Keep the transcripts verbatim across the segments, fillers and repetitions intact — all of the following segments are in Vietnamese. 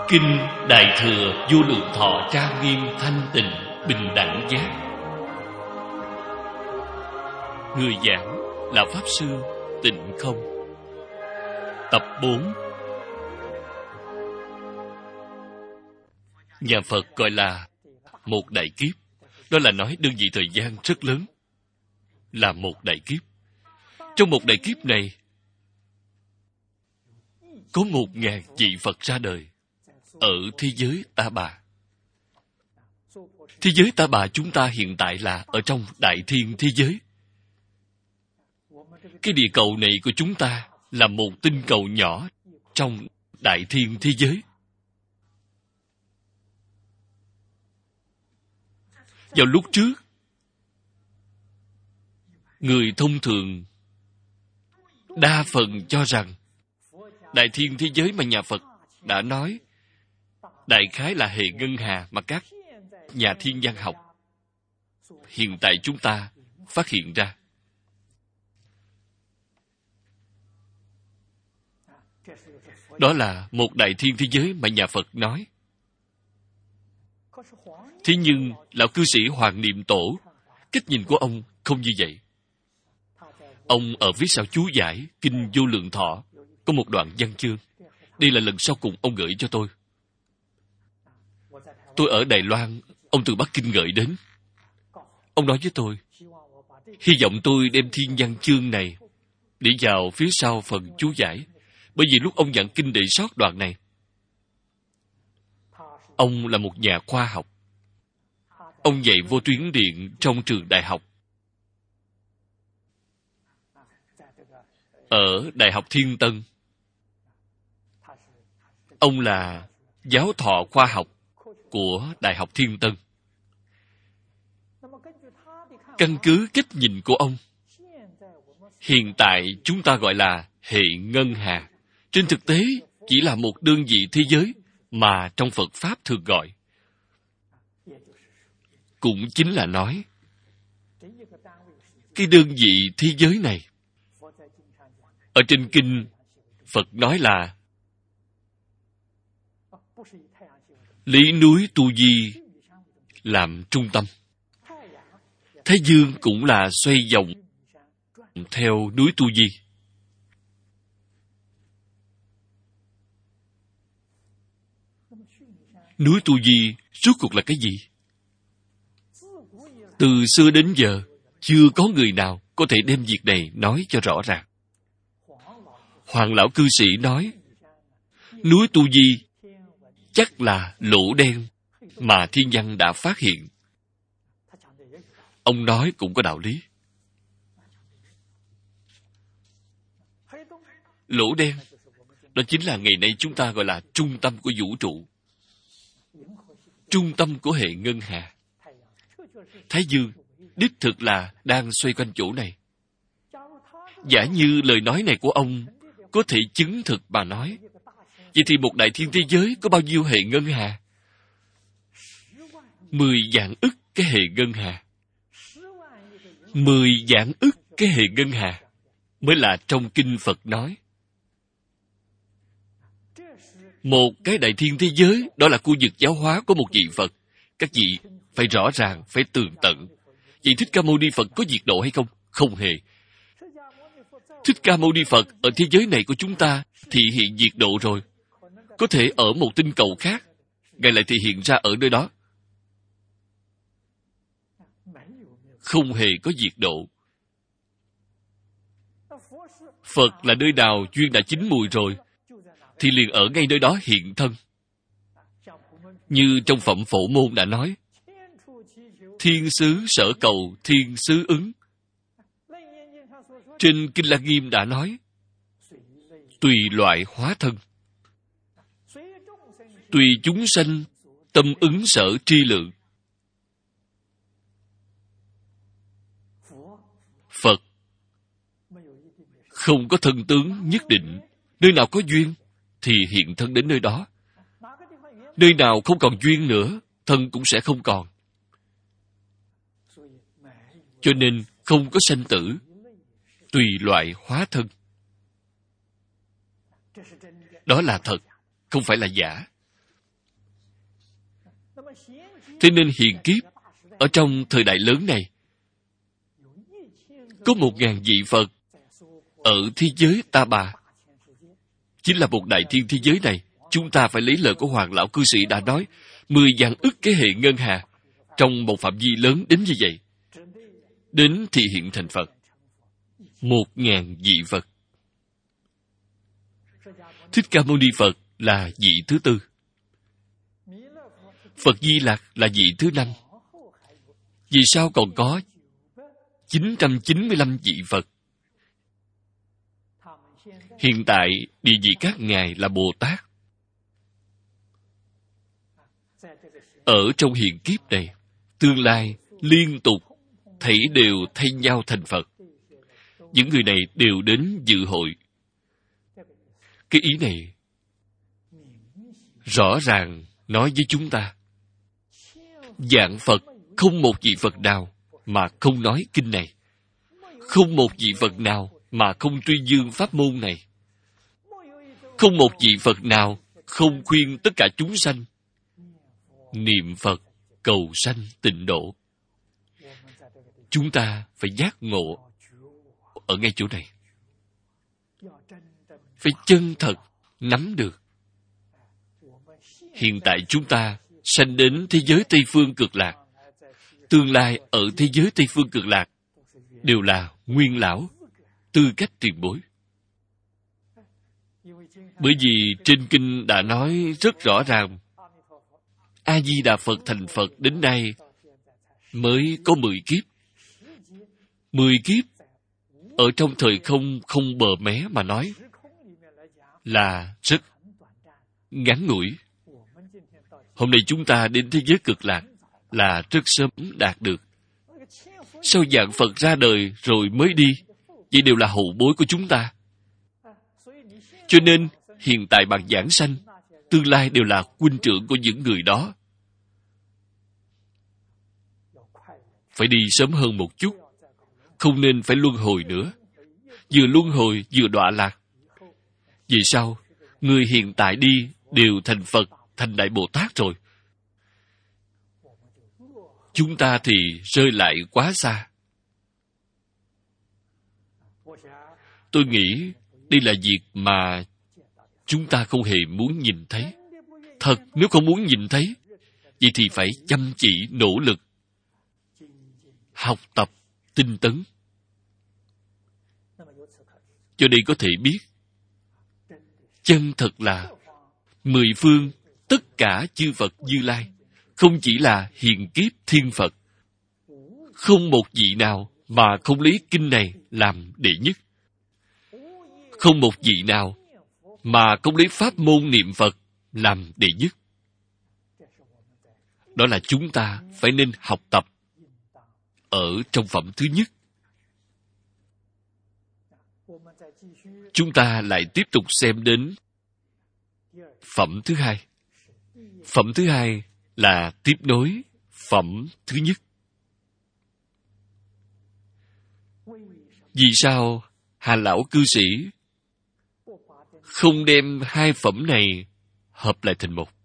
Kinh Đại Thừa Vô Lượng Thọ Trang Nghiêm Thanh Tịnh Bình Đẳng Giác. Người giảng là Pháp Sư Tịnh Không. Tập bốn. Nhà Phật gọi là một đại kiếp. Đó là nói đơn vị thời gian rất lớn, là một đại kiếp. Trong một đại kiếp này có một ngàn vị Phật ra đời ở thế giới Ta Bà. Thế giới Ta Bà chúng ta hiện tại là ở trong đại thiên thế giới. Cái địa cầu này của chúng ta là một tinh cầu nhỏ trong đại thiên thế giới. Vào lúc trước, người thông thường đa phần cho rằng đại thiên thế giới mà nhà Phật đã nói đại khái là hệ ngân hà mà các nhà thiên văn học hiện tại chúng ta phát hiện ra. Đó là một đại thiên thế giới mà nhà Phật nói. Thế nhưng lão cư sĩ Hoàng Niệm Tổ, cách nhìn của ông không như vậy. Ông ở phía sau chú giải Kinh Vô Lượng Thọ có một đoạn văn chương. Đây là lần sau cùng ông gửi cho tôi. Tôi ở Đài Loan, ông từ Bắc Kinh gửi đến. Ông nói với tôi, hy vọng tôi đem thiên văn chương này để vào phía sau phần chú giải, bởi vì lúc ông giảng kinh để sót đoạn này. Ông là một nhà khoa học. Ông dạy vô tuyến điện trong trường đại học. Ở Đại học Thiên Tân. Ông là giáo thọ khoa học của Đại học Thiên Tân. Căn cứ cách nhìn của ông, hiện tại chúng ta gọi là hệ ngân hà. Trên thực tế chỉ là một đơn vị thế giới mà trong Phật Pháp thường gọi. Cũng chính là nói, cái đơn vị thế giới này, ở trên kinh, Phật nói là lấy núi Tu Di làm trung tâm. Thái dương cũng là xoay vòng theo núi Tu Di. Núi Tu Di rốt cuộc là cái gì? Từ xưa đến giờ, chưa có người nào có thể đem việc này nói cho rõ ràng. Hoàng lão cư sĩ nói, núi Tu Di chắc là lỗ đen mà thiên văn đã phát hiện. Ông nói cũng có đạo lý. Lỗ đen, đó chính là ngày nay chúng ta gọi là trung tâm của vũ trụ. Trung tâm của hệ ngân hà. Thái dương đích thực là đang xoay quanh chỗ này. Giả như lời nói này của ông có thể chứng thực mà nói, vậy thì một đại thiên thế giới có bao nhiêu hệ ngân hà? Mười vạn ức cái hệ ngân hà. Mười vạn ức cái hệ ngân hà mới là trong kinh Phật nói. Một cái đại thiên thế giới, đó là khu vực giáo hóa của một vị Phật. Các vị phải rõ ràng, phải tường tận. Vậy Thích Ca Mâu Ni Phật có diệt độ hay không? Không hề. Thích Ca Mâu Ni Phật ở thế giới này của chúng ta thì hiện diệt độ rồi. Có thể ở một tinh cầu khác, Ngài lại thì hiện ra ở nơi đó. Không hề có diệt độ. Phật là nơi nào duyên đã chín mùi rồi, thì liền ở ngay nơi đó hiện thân. Như trong Phẩm Phổ Môn đã nói, thiên xứ sở cầu thiên xứ ứng. Trên Kinh Lăng Nghiêm đã nói, tùy loại hóa thân. Tùy chúng sanh tâm ứng sở tri lượng. Phật không có thân tướng nhất định. Nơi nào có duyên thì hiện thân đến nơi đó. Nơi nào không còn duyên nữa, thân cũng sẽ không còn. Cho nên không có sanh tử, tùy loại hóa thân. Đó là thật, không phải là giả. Thế nên hiền kiếp, ở trong thời đại lớn này, có một ngàn vị Phật ở thế giới Ta Bà. Chính là một đại thiên thế giới này. Chúng ta phải lấy lời của Hoàng Lão Cư Sĩ đã nói, mười vạn ức cái hệ ngân hà, trong một phạm vi lớn đến như vậy. Đến thì hiện thành Phật. Một ngàn vị Phật. Thích Ca Mâu Ni Phật là vị thứ tư. Phật Di Lặc là vị thứ năm. Vì sao còn có chín trăm chín mươi lăm vị Phật? Hiện tại, địa vị các ngài là Bồ Tát. Ở trong hiện kiếp này, tương lai, liên tục, thảy đều thay nhau thành Phật. Những người này đều đến dự hội. Cái ý này rõ ràng nói với chúng ta, vạn Phật không một vị Phật nào mà không nói kinh này, không một vị Phật nào mà không tuyên dương pháp môn này, không một vị Phật nào không khuyên tất cả chúng sanh niệm Phật cầu sanh tịnh độ. Chúng ta phải giác ngộ ở ngay chỗ này, phải chân thật nắm được. Hiện tại chúng ta sanh đến thế giới Tây Phương Cực Lạc, tương lai ở thế giới Tây Phương Cực Lạc đều là nguyên lão, tư cách tiền bối. Bởi vì trên kinh đã nói rất rõ ràng, A Di Đà Phật thành Phật đến nay mới có mười kiếp. Mười kiếp ở trong thời không không bờ mé mà nói là rất ngắn ngủi. Hôm nay chúng ta đến thế giới Cực Lạc là rất sớm đạt được. Sau vạn Phật ra đời rồi mới đi, vậy đều là hậu bối của chúng ta. Cho nên hiện tại bạn giảng sanh, tương lai đều là huynh trưởng của những người đó. Phải đi sớm hơn một chút, không nên phải luân hồi nữa. Vừa luân hồi vừa đọa lạc. Vì sao? Người hiện tại đi đều thành Phật, thành Đại Bồ Tát rồi. Chúng ta thì rơi lại quá xa. Tôi nghĩ đây là việc mà chúng ta không hề muốn nhìn thấy. Thật, nếu không muốn nhìn thấy, vậy thì phải chăm chỉ nỗ lực, học tập, tinh tấn. Cho đây có thể biết, chân thật là mười phương tất cả chư Phật Như Lai, không chỉ là hiền kiếp thiên Phật. Không một vị nào mà không lấy kinh này làm đệ nhất. Không một vị nào mà không lấy pháp môn niệm Phật làm đệ nhất. Đó là chúng ta phải nên học tập ở trong phẩm thứ nhất. Chúng ta lại tiếp tục xem đến phẩm thứ hai. Phẩm thứ hai là tiếp nối phẩm thứ nhất. Vì sao Hà Lão Cư Sĩ không đem hai phẩm này hợp lại thành một?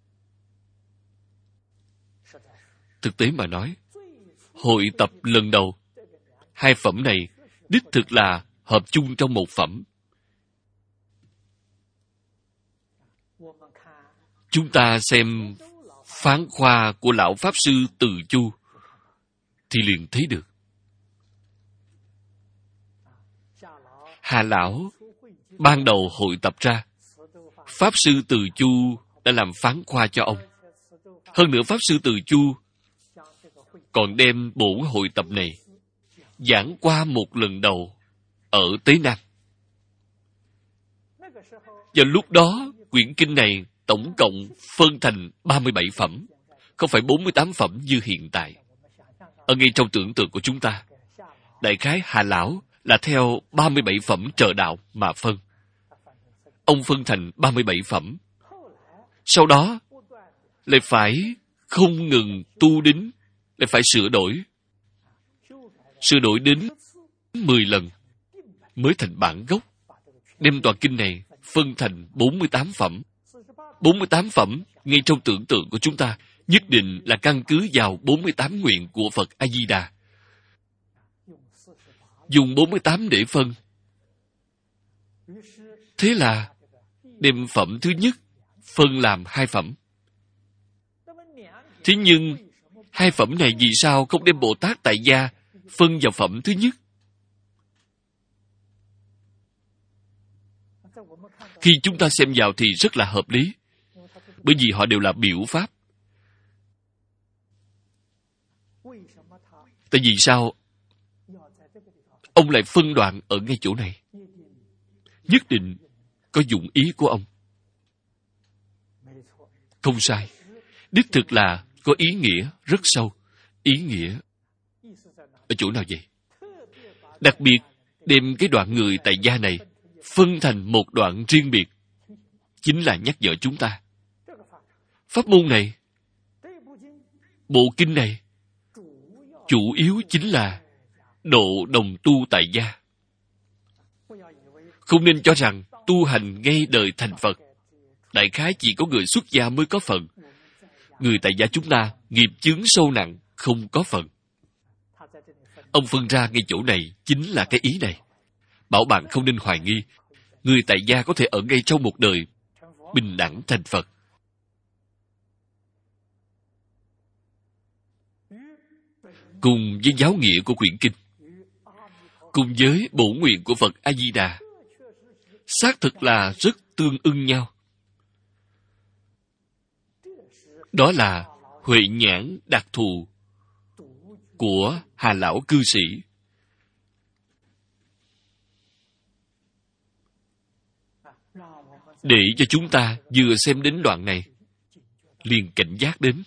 Thực tế mà nói, hội tập lần đầu, hai phẩm này đích thực là hợp chung trong một phẩm. Chúng ta xem phán khoa của Lão Pháp Sư Từ Chu thì liền thấy được. Hà Lão ban đầu hội tập ra, Pháp Sư Từ Chu đã làm phán khoa cho ông. Hơn nữa Pháp Sư Từ Chu còn đem bổn hội tập này giảng qua một lần đầu ở Tế Nam. Và lúc đó, quyển kinh này tổng cộng phân thành ba mươi bảy phẩm, không phải bốn mươi tám phẩm như hiện tại. Ở ngay trong tưởng tượng của chúng ta, đại khái Hà Lão là theo ba mươi bảy phẩm trợ đạo mà phân. Ông phân thành ba mươi bảy phẩm. Sau đó, lại phải không ngừng tu đính, lại phải sửa đổi. Sửa đổi đến mười lần mới thành bản gốc. Đem toàn kinh này phân thành bốn mươi tám phẩm. bốn mươi tám phẩm, ngay trong tưởng tượng của chúng ta, nhất định là căn cứ vào bốn mươi tám nguyện của Phật A-di-đà. Dùng bốn mươi tám để phân. Thế là đem phẩm thứ nhất phân làm hai phẩm. Thế nhưng hai phẩm này vì sao không đem Bồ Tát Tại Gia phân vào phẩm thứ nhất? Khi chúng ta xem vào thì rất là hợp lý, bởi vì họ đều là biểu pháp. Tại vì sao ông lại phân đoạn ở ngay chỗ này? Nhất định có dụng ý của ông. Không sai. Đích thực là có ý nghĩa rất sâu. Ý nghĩa ở chỗ nào vậy? Đặc biệt đem cái đoạn người tại gia này phân thành một đoạn riêng biệt, chính là nhắc nhở chúng ta. Pháp môn này, bộ kinh này, chủ yếu chính là độ đồng tu tại gia. Không nên cho rằng tu hành ngay đời thành Phật, đại khái chỉ có người xuất gia mới có phần. Người tại gia chúng ta nghiệp chướng sâu nặng, không có phần. Ông phân ra ngay chỗ này chính là cái ý này. Bảo bạn không nên hoài nghi, người tại gia có thể ở ngay trong một đời bình đẳng thành Phật. Cùng với giáo nghĩa của quyển kinh, cùng với bổ nguyện của Phật A-di-đà, xác thực là rất tương ưng nhau. Đó là huệ nhãn đặc thù của Hà Lão cư sĩ. Để cho chúng ta vừa xem đến đoạn này, liền cảnh giác đến,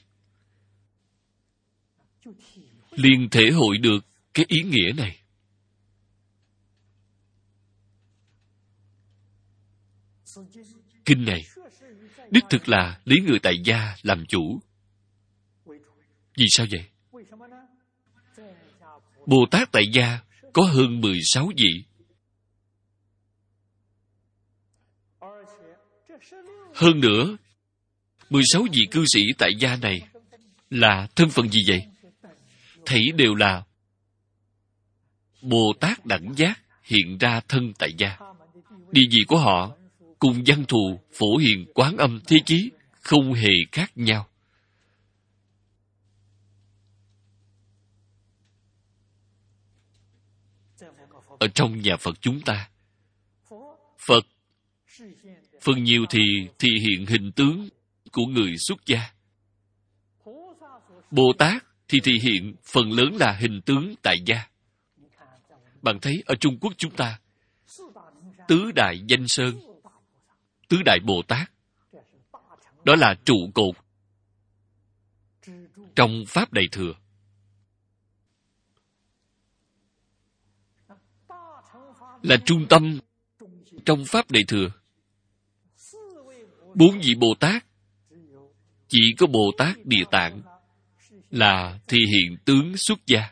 liền thể hội được cái ý nghĩa này. Kinh này đích thực là lấy người tại gia làm chủ. Vì sao vậy? Bồ Tát tại gia có hơn mười sáu vị. Hơn nữa, mười sáu vị cư sĩ tại gia này là thân phận gì vậy? Thảy đều là Bồ Tát đẳng giác hiện ra thân tại gia. Địa vị của họ cùng Văn Thù, Phổ Hiền, Quán Âm, Thế Chí không hề khác nhau. Ở trong nhà Phật chúng ta, Phật phần nhiều thì thì hiện hình tướng của người xuất gia. Bồ Tát thì thì hiện phần lớn là hình tướng tại gia. Bạn thấy ở Trung Quốc chúng ta, tứ đại danh sơn, tứ đại Bồ Tát, đó là trụ cột trong Pháp Đại Thừa. Là trung tâm trong Pháp Đại Thừa. Bốn vị Bồ Tát, chỉ có Bồ Tát Địa Tạng là thi hiện tướng xuất gia.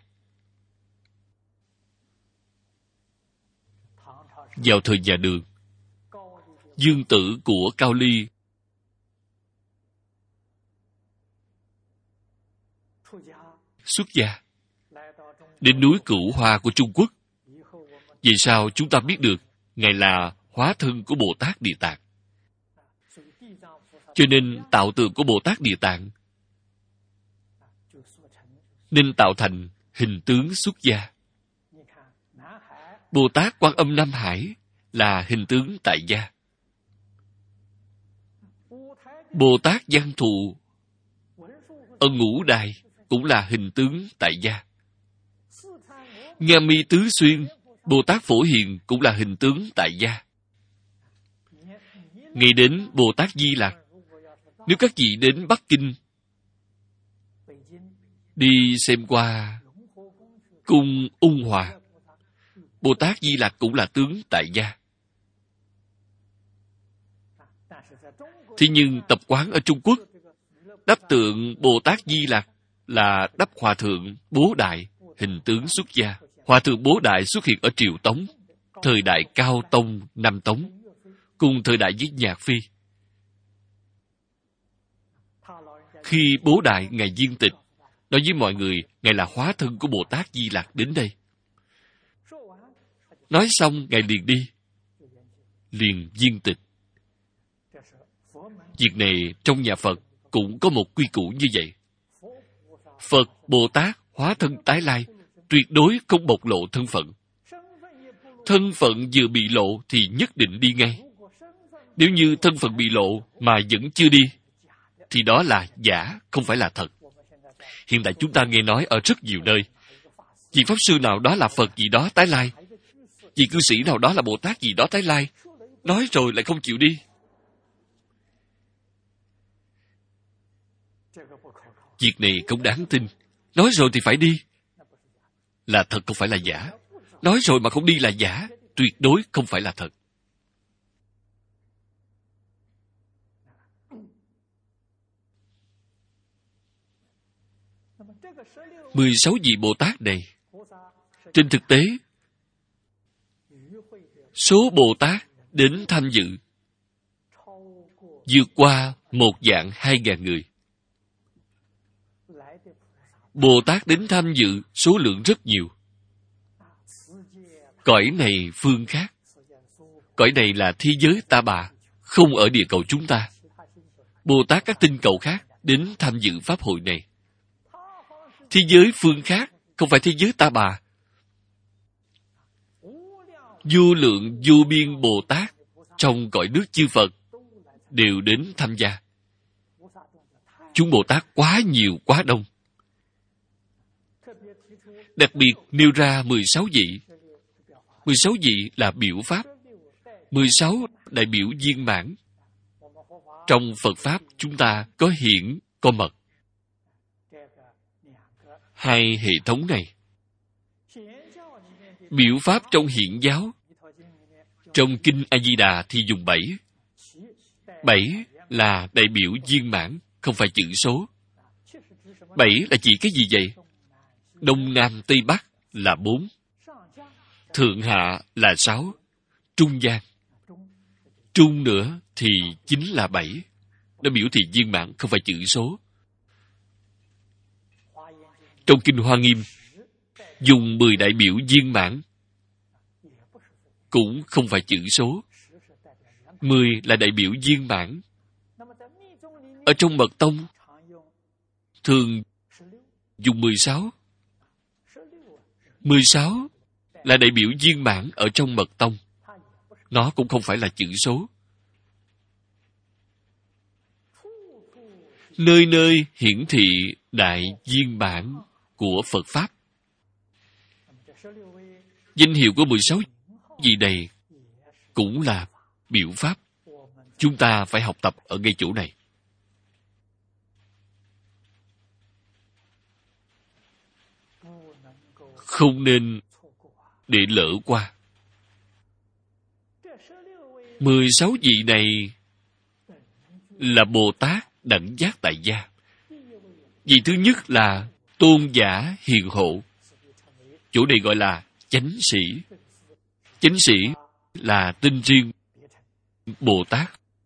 Vào thời nhà Đường, dương tử của Cao Ly xuất gia đến núi Cửu Hoa của Trung Quốc. Vì sao chúng ta biết được Ngài là hóa thân của Bồ Tát Địa Tạng? Cho nên tạo tượng của Bồ Tát Địa Tạng nên tạo thành hình tướng xuất gia. Bồ Tát Quan Âm Nam Hải là hình tướng tại gia. Bồ Tát Văn Thù ở Ngũ Đài cũng là hình tướng tại gia. Nga Mi Tứ Xuyên, Bồ Tát Phổ Hiền cũng là hình tướng tại gia. Nghĩ đến Bồ Tát Di Lặc, nếu các vị đến Bắc Kinh đi xem qua cung Ung Hòa, Bồ Tát Di Lặc cũng là tướng tại gia. Thế nhưng tập quán ở Trung Quốc, đắp tượng Bồ Tát Di Lặc là đắp Hòa Thượng Bố Đại, hình tướng xuất gia. Hòa Thượng Bố Đại xuất hiện ở Triều Tống, thời đại Cao Tông, Nam Tống, cùng thời đại với Nhạc Phi. Khi Bố Đại Ngài viên tịch, nói với mọi người, Ngài là hóa thân của Bồ Tát Di Lặc đến đây. Nói xong, Ngài liền đi, liền viên tịch. Việc này trong nhà Phật cũng có một quy củ như vậy. Phật, Bồ Tát, hóa thân tái lai, tuyệt đối không bộc lộ thân phận. Thân phận vừa bị lộ thì nhất định đi ngay. Nếu như thân phận bị lộ mà vẫn chưa đi, thì đó là giả, không phải là thật. Hiện tại chúng ta nghe nói ở rất nhiều nơi, vị Pháp Sư nào đó là Phật gì đó tái lai, vị cư sĩ nào đó là Bồ Tát gì đó tái lai, nói rồi lại không chịu đi. Việc này không đáng tin. Nói rồi thì phải đi. Là thật không phải là giả. Nói rồi mà không đi là giả, tuyệt đối không phải là thật. Mười sáu vị Bồ Tát này, trên thực tế, số Bồ Tát đến tham dự vượt qua một vạn hai ngàn người. Bồ Tát đến tham dự số lượng rất nhiều. Cõi này phương khác. Cõi này là thế giới Ta Bà, không ở địa cầu chúng ta. Bồ Tát các tinh cầu khác đến tham dự pháp hội này. Thế giới phương khác, không phải thế giới Ta Bà. Vô lượng vô biên Bồ Tát trong cõi nước chư Phật đều đến tham gia. Chúng Bồ Tát quá nhiều, quá đông. Đặc biệt nêu ra mười sáu vị. mười sáu vị là biểu pháp. mười sáu đại biểu viên mãn. Trong Phật Pháp chúng ta có hiển, có mật. Hai hệ thống này. Biểu pháp trong hiển giáo, trong Kinh A-di-đà thì dùng bảy. Bảy là đại biểu viên mãn, không phải chữ số. Bảy là chỉ cái gì vậy? Đông Nam Tây Bắc là bốn. Thượng Hạ là sáu. Trung gian. Trung nữa thì chính là bảy. Nó biểu thị viên mãn, không phải chữ số. Trong Kinh Hoa Nghiêm, dùng mười đại biểu viên mãn, cũng không phải chữ số. Mười là đại biểu viên mãn. Ở trong Mật Tông, thường dùng mười sáu. Mười sáu là đại biểu viên mãn ở trong Mật Tông. Nó cũng không phải là chữ số. Nơi nơi hiển thị đại viên mãn của Phật Pháp. Danh hiệu của mười sáu vị này cũng là biểu pháp. Chúng ta phải học tập ở ngay chỗ này. Không nên để lỡ qua. Mười sáu vị này là Bồ Tát đẳng giác tại gia. Vị thứ nhất là tôn giả hiền hộ. Chỗ này gọi là chánh sĩ. Chánh sĩ là tên riêng Bồ Tát.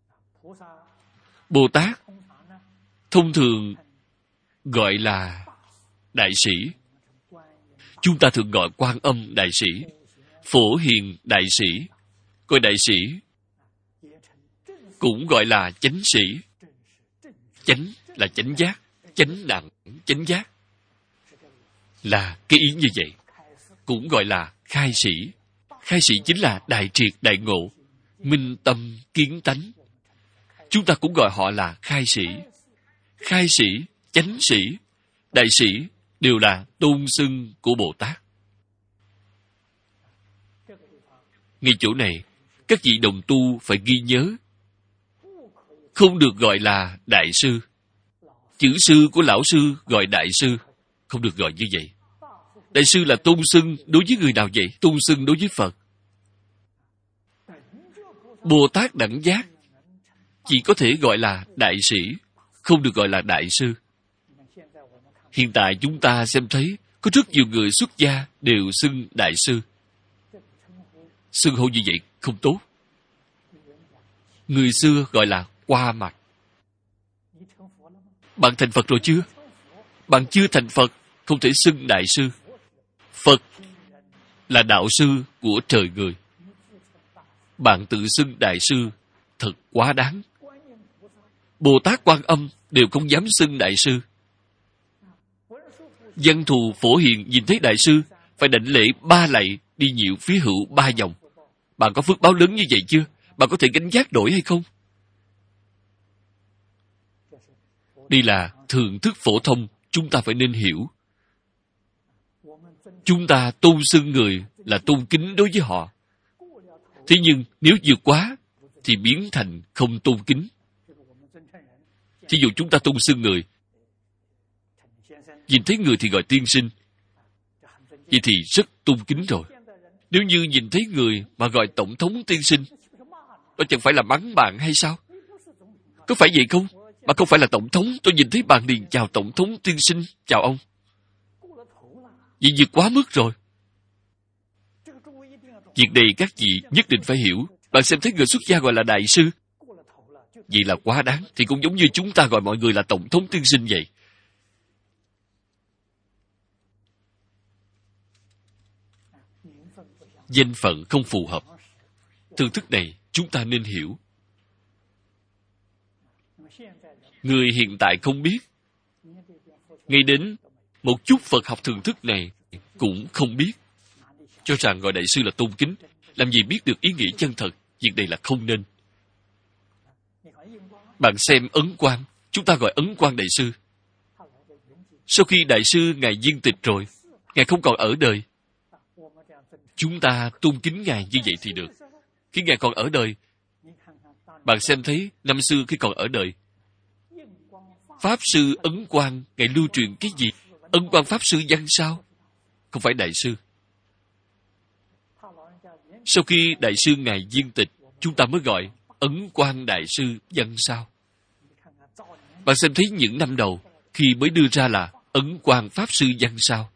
Bồ Tát thông thường gọi là đại sĩ. Chúng ta thường gọi Quan Âm đại sĩ, Phổ Hiền đại sĩ. Coi đại sĩ cũng gọi là chánh sĩ. Chánh là chánh giác, chánh đẳng, chánh giác. Là cái ý như vậy. Cũng gọi là khai sĩ. Khai sĩ chính là đại triệt đại ngộ, minh tâm kiến tánh. Chúng ta cũng gọi họ là khai sĩ. Khai sĩ, chánh sĩ, đại sĩ đều là tôn xưng của Bồ Tát. Ngay chỗ này, các vị đồng tu phải ghi nhớ. Không được gọi là đại sư. Chữ sư của lão sư gọi đại sư. Không được gọi như vậy. Đại sư là tôn xưng đối với người nào vậy? Tôn xưng đối với Phật. Bồ Tát đẳng giác chỉ có thể gọi là đại sĩ, không được gọi là đại sư. Hiện tại chúng ta xem thấy có rất nhiều người xuất gia đều xưng đại sư. Xưng hô như vậy không tốt. Người xưa gọi là qua mặt. Bạn thành Phật rồi chưa? Bạn chưa thành Phật, không thể xưng đại sư. Phật là đạo sư của trời người. Bạn tự xưng đại sư, thật quá đáng. Bồ Tát Quan Âm đều không dám xưng đại sư. Văn thù Phổ Hiền nhìn thấy đại sư, phải đảnh lễ ba lạy, đi nhiệu phía hữu ba vòng. Bạn có phước báo lớn như vậy chưa? Bạn có thể gánh vác nổi hay không? Đây là thượng thức phổ thông, chúng ta phải nên hiểu. Chúng ta tôn xưng người là tôn kính đối với họ. Thế nhưng nếu vượt quá thì biến thành không tôn kính. Thí dụ chúng ta tôn xưng người, nhìn thấy người thì gọi tiên sinh, vậy thì rất tôn kính rồi. Nếu như nhìn thấy người mà gọi tổng thống tiên sinh, đó chẳng phải là mắng bạn hay sao? Có phải vậy không? Mà không phải là tổng thống, tôi nhìn thấy bạn liền chào tổng thống tiên sinh, chào ông. Vậy vượt quá mức rồi. Việc này các vị nhất định phải hiểu. Bạn xem thấy người xuất gia gọi là đại sư, vậy là quá đáng. Thì cũng giống như chúng ta gọi mọi người là tổng thống tiên sinh vậy. Danh phận không phù hợp. Thưởng thức này chúng ta nên hiểu. Người hiện tại không biết, ngay đến một chút Phật học thưởng thức này cũng không biết, cho rằng gọi đại sư là tôn kính. Làm gì biết được ý nghĩa chân thật. Việc này là không nên. Bạn xem Ấn Quang, chúng ta gọi Ấn Quang đại sư. Sau khi đại sư ngài viên tịch rồi, ngài không còn ở đời, chúng ta tôn kính ngài như vậy thì được. Khi ngài còn ở đời, bạn xem thấy năm xưa khi còn ở đời, Pháp sư Ấn Quang ngài lưu truyền cái gì? Ấn Quang Pháp sư văn sao? Không phải đại sư. Sau khi đại sư ngài viên tịch, chúng ta mới gọi Ấn Quang đại sư văn sao. Bạn xem thấy những năm đầu khi mới đưa ra là Ấn Quang Pháp sư văn sao.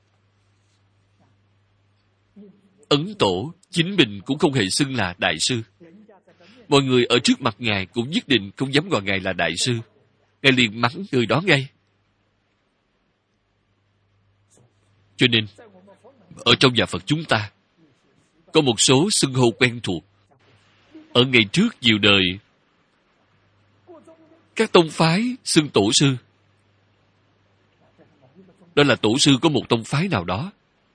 Ấn Tổ chính mình cũng không hề xưng là đại sư. Mọi người ở trước mặt ngài cũng nhất định không dám gọi ngài là đại sư. Ngài liền mắng người đó ngay. Cho nên ở trong nhà Phật chúng ta có một số xưng hô quen thuộc. Ở ngày trước nhiều đời, các tông phái xưng tổ sư. Đó là tổ sư có một tông phái nào đó,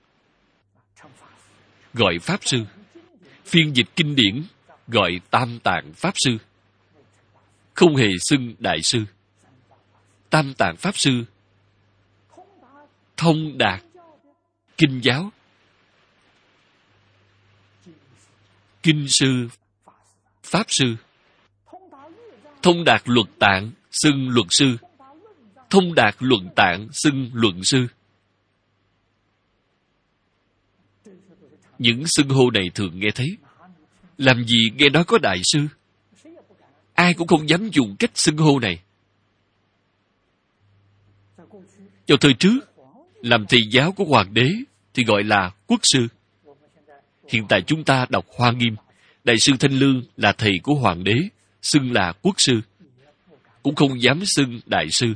gọi Pháp sư. Phiên dịch kinh điển gọi Tam Tạng Pháp sư, không hề xưng đại sư. Tam Tạng Pháp sư thông đạt kinh giáo, kinh sư, pháp sư. Thông đạt luật tạng xưng luật sư, thông đạt luận tạng xưng luận sư. Những xưng hô này thường nghe thấy. Làm gì nghe nói có đại sư? Ai cũng không dám dùng cách xưng hô này. Vào thời trước, làm thầy giáo của hoàng đế thì gọi là quốc sư. Hiện tại chúng ta đọc Hoa Nghiêm, đại sư Thanh Lương là thầy của hoàng đế, xưng là quốc sư, cũng không dám xưng đại sư.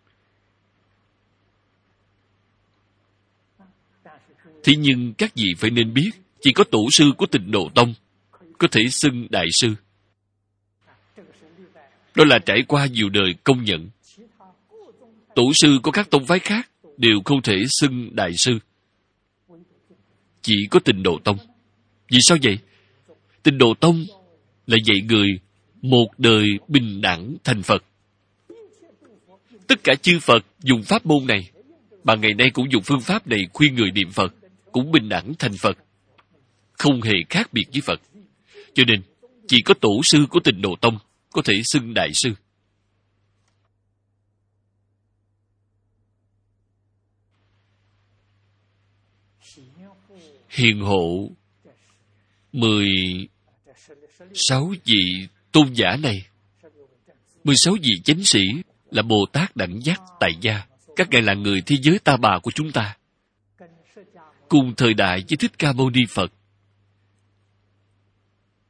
Thế nhưng các vị phải nên biết, chỉ có tổ sư của Tịnh Độ Tông có thể xưng đại sư. Đó là trải qua nhiều đời công nhận. Tổ sư của các tông phái khác đều không thể xưng đại sư. Chỉ có Tịnh Độ Tông. Vì sao vậy? Tịnh Độ Tông là dạy người một đời bình đẳng thành Phật. Tất cả chư Phật dùng pháp môn này, mà ngày nay cũng dùng phương pháp này khuyên người niệm Phật, cũng bình đẳng thành Phật, không hề khác biệt với Phật. Cho nên, chỉ có tổ sư của Tịnh Độ Tông có thể xưng đại sư. Hiền hộ mười sáu vị tôn giả này, mười sáu vị chánh sĩ là Bồ Tát Đẳng Giác tại gia. Các ngài là người thế giới Ta Bà của chúng ta, cùng thời đại với Thích Ca Mâu Ni Phật.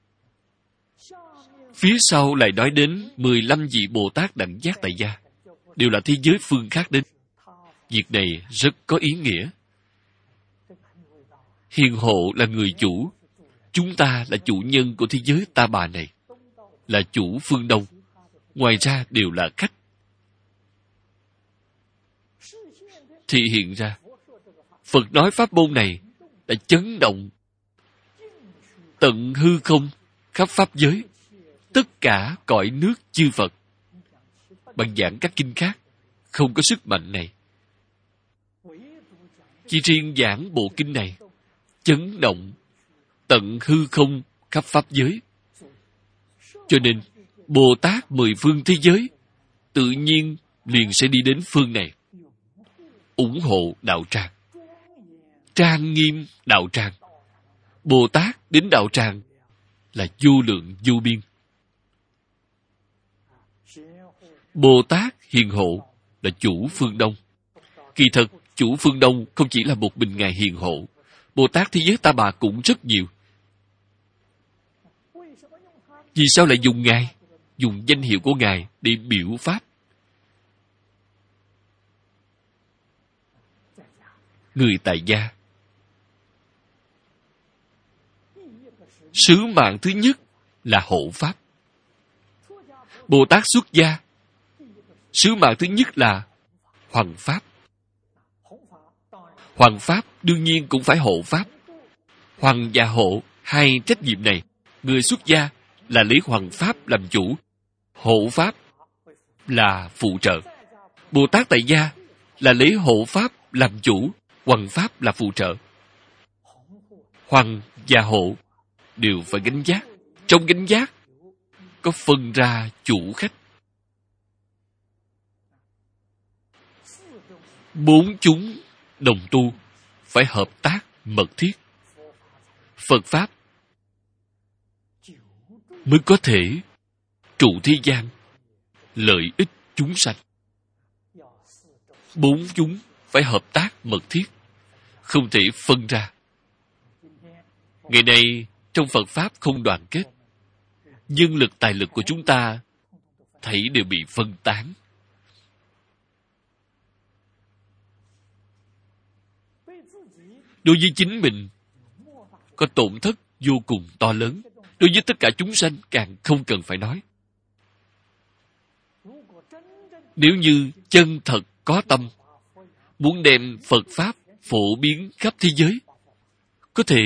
Phía sau lại nói đến mười lăm vị Bồ Tát Đẳng Giác tại gia. đều là thế giới phương khác đến. Việc này rất có ý nghĩa. Hiền hộ là người chủ. Chúng ta là chủ nhân của thế giới Ta Bà này, là chủ phương Đông. Ngoài ra đều là khách. Thì hiện ra, Phật nói pháp môn này đã chấn động tận hư không, khắp pháp giới, tất cả cõi nước chư Phật. Bằng giảng các kinh khác, không có sức mạnh này. Chỉ riêng giảng bộ kinh này, chấn động tận hư không, khắp pháp giới. Cho nên, Bồ Tát mười phương thế giới tự nhiên liền sẽ đi đến phương này, ủng hộ đạo tràng, trang nghiêm đạo tràng. Bồ Tát đến đạo tràng là vô lượng vô biên. Bồ Tát hiền hộ là chủ phương Đông. Kỳ thật, chủ phương Đông không chỉ là một mình Ngài hiền hộ. Bồ Tát thế giới Ta Bà cũng rất nhiều. Vì sao lại dùng Ngài, dùng danh hiệu của Ngài để biểu pháp? Người tại gia. Sứ mạng thứ nhất là hộ pháp. Bồ Tát xuất gia, sứ mạng thứ nhất là hoằng pháp. Hoằng pháp đương nhiên cũng phải hộ pháp. Hoằng và hộ, hai trách nhiệm này, người xuất gia là lấy hoằng pháp làm chủ, hộ pháp là phụ trợ. Bồ Tát tại gia là lấy hộ pháp làm chủ, hoằng pháp là phụ trợ. Hoằng và hộ đều phải gánh vác. Trong gánh vác có phân ra chủ khách. Bốn chúng đồng tu phải hợp tác mật thiết. Phật Pháp mới có thể trụ thế gian, lợi ích chúng sanh. Bốn chúng phải hợp tác mật thiết, không thể phân ra. Ngày nay, trong Phật Pháp không đoàn kết. Nhân lực tài lực của chúng ta thấy đều bị phân tán. Đối với chính mình có tổn thất vô cùng to lớn. Đối với tất cả chúng sanh càng không cần phải nói. Nếu như chân thật có tâm, muốn đem Phật Pháp phổ biến khắp thế giới, có thể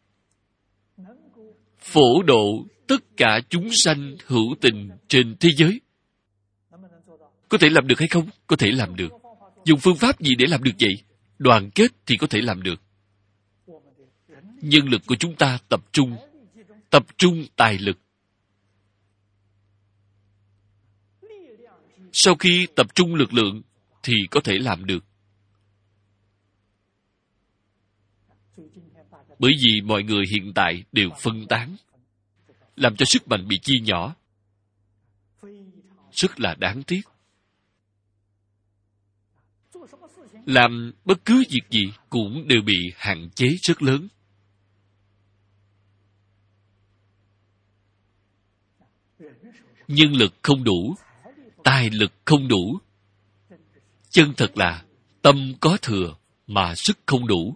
phổ độ tất cả chúng sanh hữu tình trên thế giới. Có thể làm được hay không? Có thể làm được. Dùng phương pháp gì để làm được vậy? Đoàn kết thì có thể làm được. Nhân lực của chúng ta tập trung, tập trung tài lực. Sau khi tập trung lực lượng thì có thể làm được. Bởi vì mọi người hiện tại đều phân tán, làm cho sức mạnh bị chia nhỏ. Rất là đáng tiếc. Làm bất cứ việc gì cũng đều bị hạn chế rất lớn. Nhân lực không đủ, tài lực không đủ. Chân thật là tâm có thừa mà sức không đủ.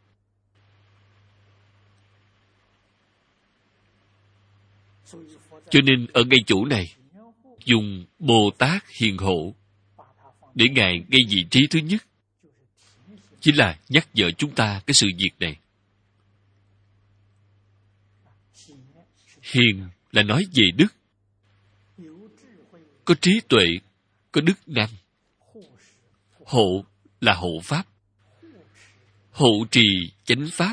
Cho nên ở ngay chỗ này, dùng Bồ Tát hiền hộ để Ngài ngay vị trí thứ nhất, chính là nhắc nhở chúng ta cái sự việc này. Hiền là nói về đức. Có trí tuệ, có đức năng. Hộ là hộ pháp. Hộ trì chánh pháp.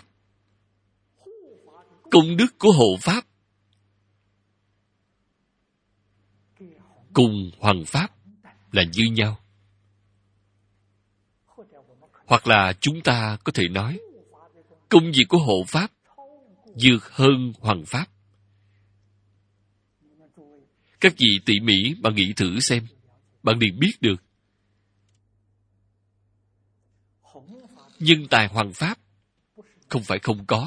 Công đức của hộ pháp cùng hoằng pháp là như nhau. Hoặc là chúng ta có thể nói, công việc của hộ pháp vượt hơn hoằng pháp. Các vị tỉ mỉ mà nghĩ thử xem, bạn liền biết được. Nhân tài hoằng pháp không phải không có.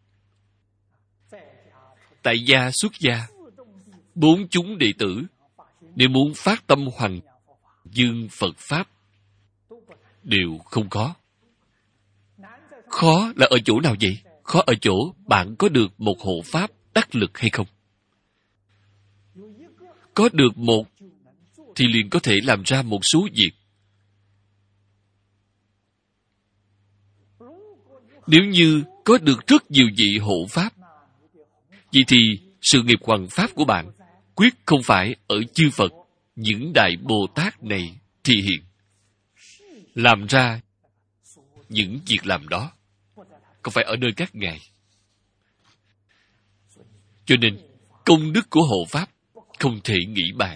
Tại gia xuất gia, bốn chúng đệ tử, nếu muốn phát tâm hoằng dương Phật Pháp đều không có. Khó là ở chỗ nào vậy? Khó ở chỗ bạn có được một hộ Pháp đắc lực hay không? Có được một thì liền có thể làm ra một số việc. Nếu như có được rất nhiều vị hộ Pháp, vậy thì sự nghiệp hoằng Pháp của bạn quyết không phải ở chư Phật, những Đại Bồ Tát này thị hiện, làm ra những việc làm đó, không phải ở nơi các ngài. Cho nên, công đức của hộ Pháp không thể nghĩ bàn.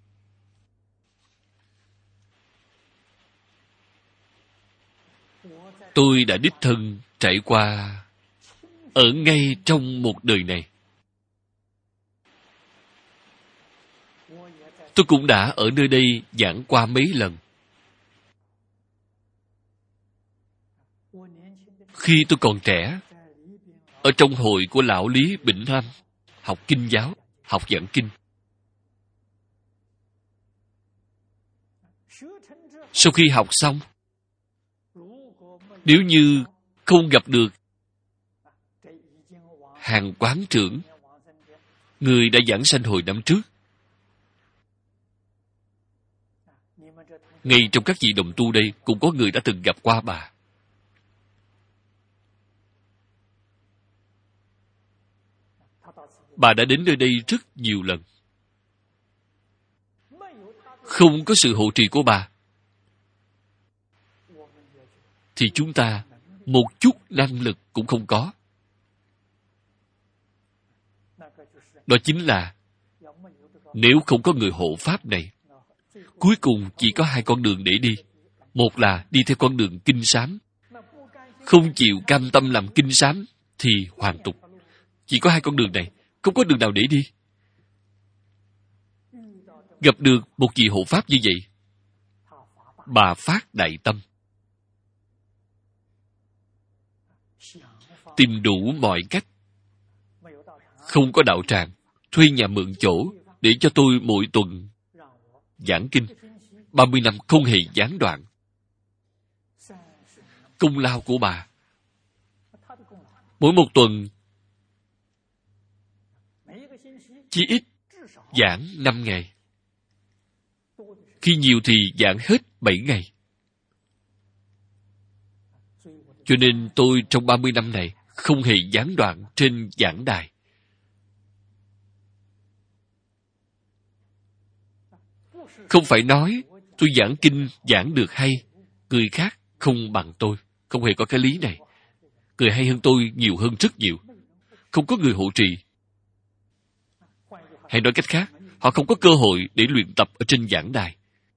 Tôi đã đích thân trải qua ở ngay trong một đời này. Tôi cũng đã ở nơi đây giảng qua mấy lần. Khi tôi còn trẻ, ở trong hội của lão Lý Bỉnh Nam, học kinh giáo, học giảng kinh. Sau khi học xong, nếu như không gặp được hàng quán trưởng, người đã giảng sanh hồi năm trước, ngay trong các vị đồng tu đây cũng có người đã từng gặp qua bà. Bà đã đến nơi đây rất nhiều lần. Không có sự hộ trì của bà, thì chúng ta một chút năng lực cũng không có. Đó chính là nếu không có người hộ Pháp này, cuối cùng chỉ có hai con đường để đi. Một là đi theo con đường kinh sám. Không chịu cam tâm làm kinh sám thì hoàn tục. Chỉ có hai con đường này, không có đường nào để đi. Gặp được một vị hộ Pháp như vậy, bà phát đại tâm, tìm đủ mọi cách. Không có đạo tràng, thuê nhà mượn chỗ để cho tôi mỗi tuần giảng kinh. ba mươi năm không hề gián đoạn. Công lao của bà, mỗi một tuần chỉ ít giảng năm ngày. Khi nhiều thì giảng hết bảy ngày. Cho nên tôi trong ba mươi năm này không hề gián đoạn trên giảng đài. Không phải nói tôi giảng kinh giảng được hay, người khác không bằng tôi. Không hề có cái lý này. Người hay hơn tôi nhiều hơn rất nhiều. Không có người hộ trì. Hay nói cách khác, họ không có cơ hội để luyện tập ở trên giảng đài.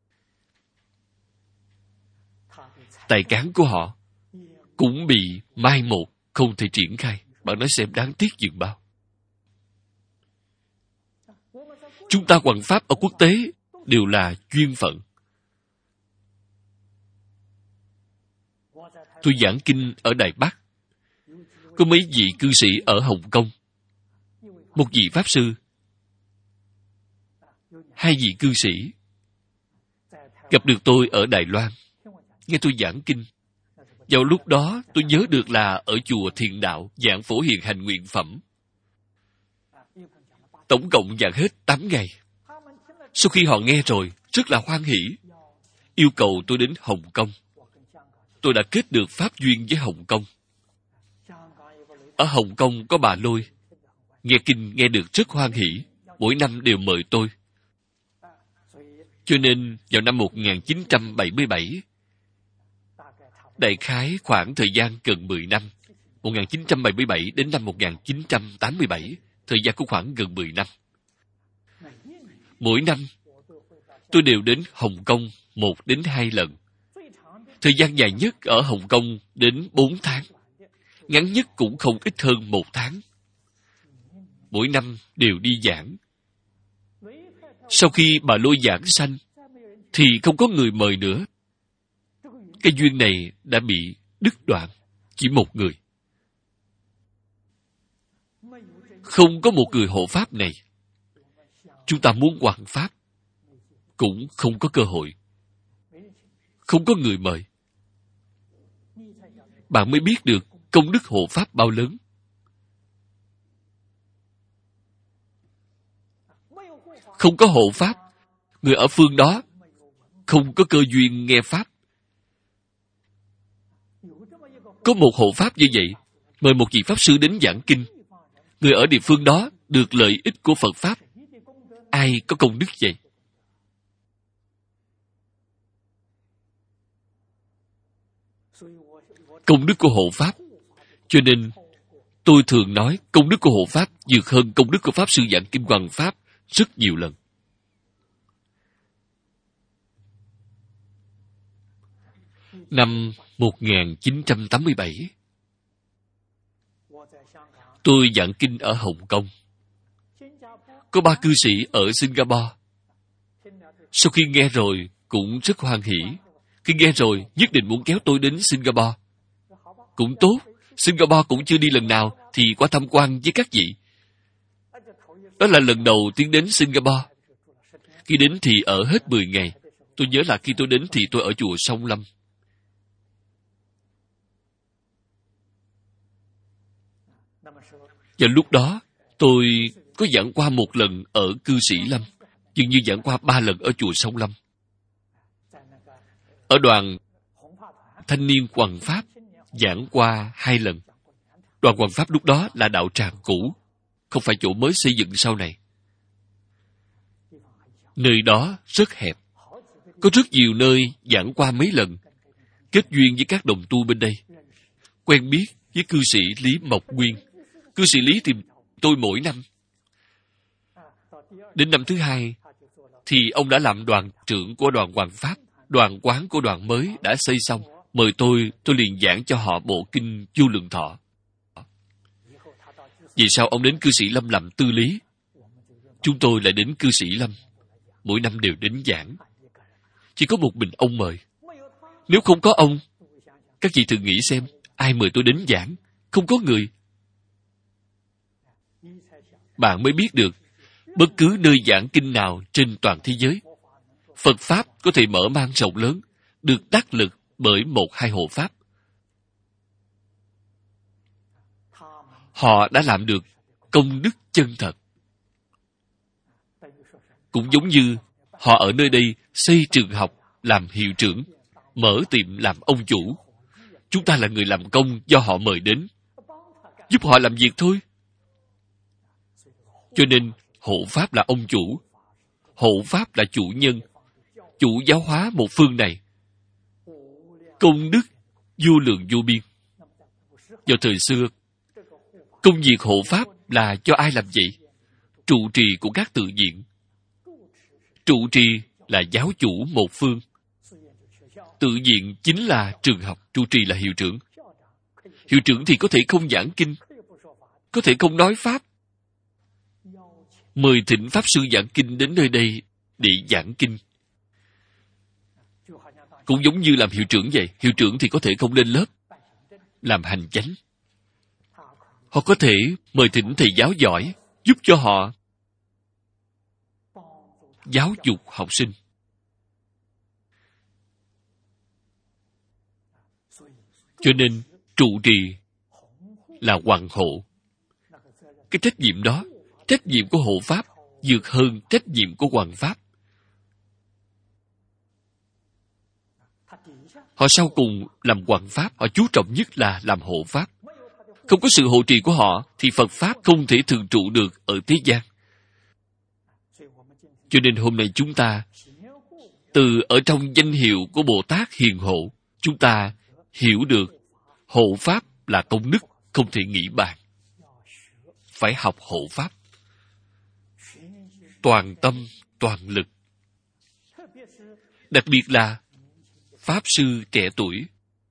Tài cán của họ cũng bị mai một, không thể triển khai. Bạn nói xem đáng tiếc dường bao. Chúng ta hoằng Pháp ở quốc tế đều là duyên phận. Tôi giảng kinh ở Đài Bắc. Có mấy vị cư sĩ ở Hồng Kông. Một vị Pháp sư. Hai vị cư sĩ. Gặp được tôi ở Đài Loan. Nghe tôi giảng kinh. Vào lúc đó tôi nhớ được là ở chùa Thiền Đạo giảng Phổ Hiền Hành Nguyện Phẩm. Tổng cộng giảng hết tám ngày. Sau khi họ nghe rồi, rất là hoan hỉ. Yêu cầu tôi đến Hồng Kông. Tôi đã kết được pháp duyên với Hồng Kông. Ở Hồng Kông có bà Lôi. Nghe kinh nghe được rất hoan hỉ. Mỗi năm đều mời tôi. Cho nên vào năm một nghìn chín trăm bảy mươi bảy, đại khái khoảng thời gian gần mười năm, một nghìn chín trăm bảy mươi bảy đến năm một nghìn chín trăm tám mươi bảy, thời gian cũng khoảng gần mười năm. Mỗi năm, tôi đều đến Hồng Kông một đến hai lần. Thời gian dài nhất ở Hồng Kông đến bốn tháng. Ngắn nhất cũng không ít hơn một tháng. Mỗi năm đều đi giảng. Sau khi bà Lôi giảng sanh, thì không có người mời nữa. Cái duyên này đã bị đứt đoạn. Chỉ một người. Không có một người hộ Pháp này. Chúng ta muốn hoằng Pháp cũng không có cơ hội. không có người mời, bạn mới biết được công đức hộ pháp bao lớn. Không có hộ pháp, người ở phương đó không có cơ duyên nghe pháp. Có một hộ pháp như vậy, mời một vị pháp sư đến giảng kinh, người ở địa phương đó được lợi ích của Phật pháp. Ai có công đức vậy? Công đức của hộ pháp. Cho nên tôi thường nói công đức của hộ pháp vượt hơn công đức của pháp sư giảng kinh hoằng pháp rất nhiều lần. Năm một nghìn chín trăm tám mươi bảy, tôi giảng kinh ở Hồng Kông. Có ba cư sĩ ở Singapore. Sau khi nghe rồi cũng rất hoan hỉ. Khi nghe rồi nhất định muốn kéo tôi đến Singapore. Cũng tốt, Singapore cũng chưa đi lần nào thì qua tham quan với các vị. Đó là lần đầu tiên đến Singapore. Khi đến thì ở hết mười ngày. Tôi nhớ là khi tôi đến thì tôi ở chùa Song Lâm. Và lúc đó, tôi có giảng qua một lần ở cư sĩ Lâm, dường như giảng qua ba lần ở chùa Song Lâm. Ở đoàn Thanh niên Hoằng Pháp, giảng qua hai lần. Đoàn Hoằng Pháp lúc đó là đạo tràng cũ, không phải chỗ mới xây dựng sau này. Nơi đó rất hẹp. Có rất nhiều nơi giảng qua mấy lần, kết duyên với các đồng tu bên đây. Quen biết với cư sĩ Lý Mộc Nguyên. Cư sĩ Lý tìm tôi mỗi năm. Đến năm thứ hai, thì ông đã làm đoàn trưởng của đoàn Hoằng Pháp. Đoàn quán của đoàn mới đã xây xong. Mời tôi, tôi liền giảng cho họ bộ kinh Vô Lượng Thọ. Vì sao ông đến cư sĩ Lâm làm tư lý? Chúng tôi lại đến cư sĩ Lâm. Mỗi năm đều đến giảng. Chỉ có một mình ông mời. Nếu không có ông, các vị thử nghĩ xem, ai mời tôi đến giảng? Không có người. Bạn mới biết được, bất cứ nơi giảng kinh nào trên toàn thế giới, Phật Pháp có thể mở mang rộng lớn, được đắc lực bởi một hai hộ Pháp. Họ đã làm được công đức chân thật. Cũng giống như họ ở nơi đây xây trường học, làm hiệu trưởng, mở tiệm làm ông chủ. Chúng ta là người làm công do họ mời đến, giúp họ làm việc thôi. Cho nên, hộ Pháp là ông chủ, hộ Pháp là chủ nhân, chủ giáo hóa một phương này. Công đức vô lượng vô biên. Vào thời xưa, công việc hộ Pháp là cho ai làm vậy? Trụ trì của các tự viện. Trụ trì là giáo chủ một phương. Tự viện chính là trường học, trụ trì là hiệu trưởng. Hiệu trưởng thì có thể không giảng kinh, có thể không nói Pháp. Mời thỉnh Pháp sư giảng kinh đến nơi đây để giảng kinh. Cũng giống như làm hiệu trưởng vậy. Hiệu trưởng thì có thể không lên lớp, làm hành chánh. Họ có thể mời thỉnh thầy giáo giỏi, giúp cho họ giáo dục học sinh. Cho nên, trụ trì là hoàng hộ. Cái trách nhiệm đó, trách nhiệm của hộ Pháp vượt hơn trách nhiệm của hoàng Pháp. Họ sau cùng làm hoàng Pháp, họ chú trọng nhất là làm hộ Pháp. Không có sự hộ trì của họ, thì Phật Pháp không thể thường trụ được ở thế gian. Cho nên hôm nay chúng ta, từ ở trong danh hiệu của Bồ Tát Hiền Hộ, chúng ta hiểu được hộ Pháp là công đức không thể nghĩ bàn. Phải học hộ Pháp. Toàn tâm, toàn lực. Đặc biệt là Pháp sư trẻ tuổi.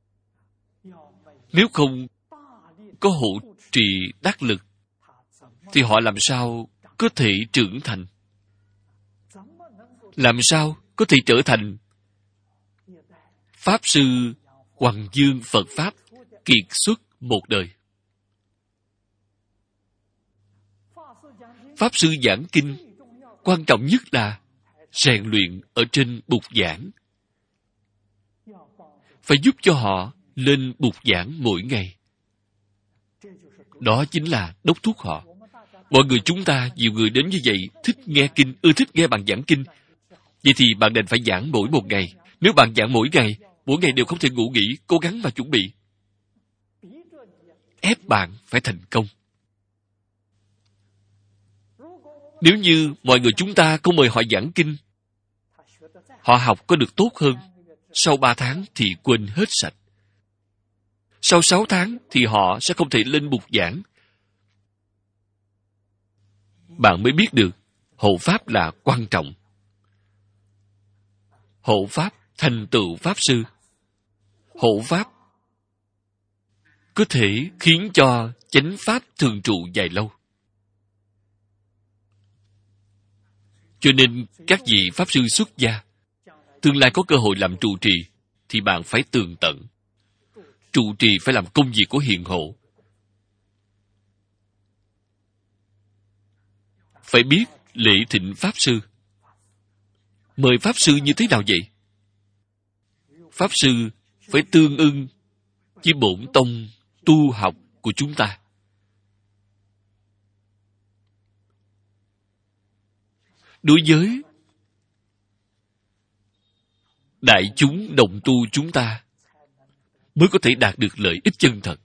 Nếu không có hộ trì đắc lực, thì họ làm sao có thể trưởng thành? Làm sao có thể trở thành Pháp sư Hoằng Dương Phật Pháp kiệt xuất một đời? Pháp sư giảng kinh, quan trọng nhất là rèn luyện ở trên bục giảng. phải giúp cho họ lên bục giảng mỗi ngày. Đó chính là đốc thúc họ. Mọi người chúng ta, nhiều người đến như vậy, thích nghe kinh, ưa thích nghe bạn giảng kinh. Vậy thì bạn đành phải giảng mỗi một ngày. Nếu bạn giảng mỗi ngày, mỗi ngày đều không thể ngủ nghỉ, cố gắng mà chuẩn bị. Ép bạn phải thành công. Nếu như mọi người chúng ta không mời họ giảng kinh, họ học có được tốt hơn, sau ba tháng thì quên hết sạch. Sau sáu tháng thì họ sẽ không thể lên bục giảng. Bạn mới biết được hộ pháp là quan trọng. Hộ pháp thành tựu pháp sư. Hộ pháp có thể khiến cho chánh pháp thường trụ dài lâu. Cho nên các vị pháp sư xuất gia, tương lai có cơ hội làm trụ trì, thì bạn phải tường tận. Trụ trì phải làm công việc của hiền hộ. Phải biết lễ thịnh pháp sư. Mời pháp sư như thế nào vậy? Pháp sư phải tương ưng với bổn tông tu học của chúng ta. Đối với đại chúng đồng tu chúng ta mới có thể đạt được lợi ích chân thật.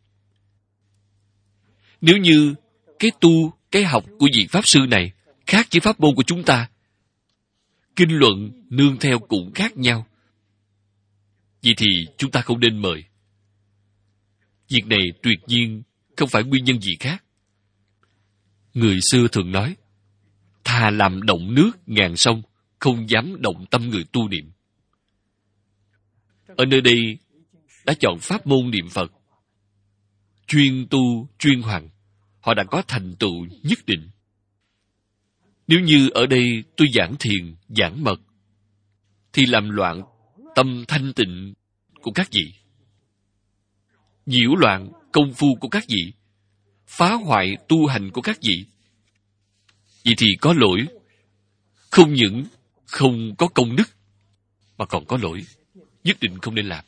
Nếu như cái tu, cái học của vị pháp sư này khác với pháp môn của chúng ta, kinh luận nương theo cũng khác nhau, vậy thì chúng ta không nên mời. Việc này tuyệt nhiên không phải nguyên nhân gì khác. Người xưa thường nói, thà làm động nước ngàn sông, không dám động tâm người tu niệm. Ở nơi đây đã chọn pháp môn niệm Phật, chuyên tu, chuyên hoằng, họ đã có thành tựu nhất định. Nếu như ở đây tôi giảng thiền, giảng mật, thì làm loạn tâm thanh tịnh của các vị, nhiễu loạn công phu của các vị, phá hoại tu hành của các vị, vậy thì có lỗi. Không những không có công đức, mà còn có lỗi. Nhất định không nên làm.